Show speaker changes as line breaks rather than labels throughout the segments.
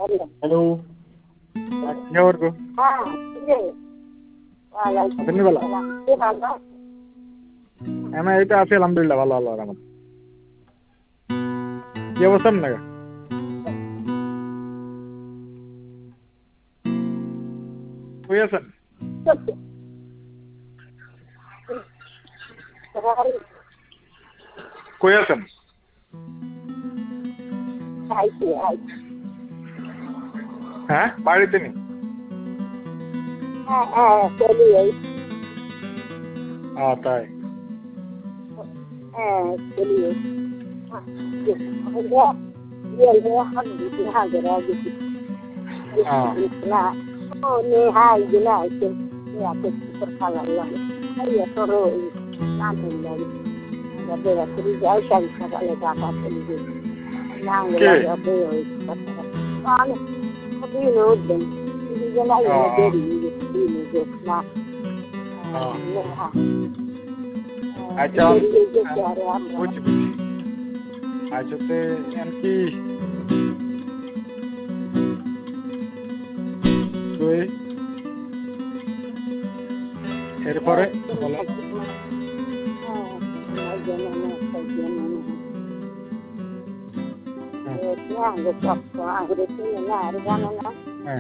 Hello, কি খবর গো? আপনি বলা আমি এই তো আছি আলহামদুলিল্লাহ, ভালো আল্লাহর রহমতে। কি অবস্থা আপনার? কই আছেন? কই আছেন? হ্যাঁ, বাড়িতে নেই। তাই কে? আচ্ছা, বুঝছি বুঝছি। আচ্ছা, তে কি তুই এরপরে বলেন। হ্যাঁ,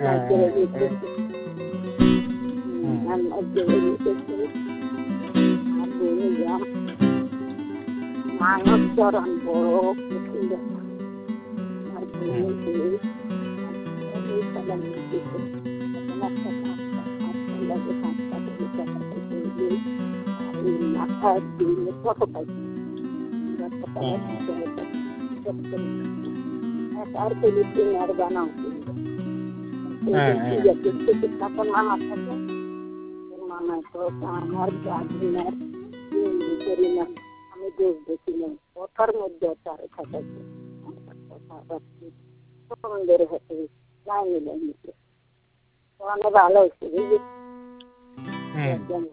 মানবচরণ বড় মাথার দিনে কত পাইছি আর আর বানাও মামার সাথে মামা তো আমার গার্জেনার আমি দোষ দেখিলাম কথার মধ্যে তার খাটাচ্ছে সুন্দর হতে যাই মিলে অনেক ভালো হয়েছে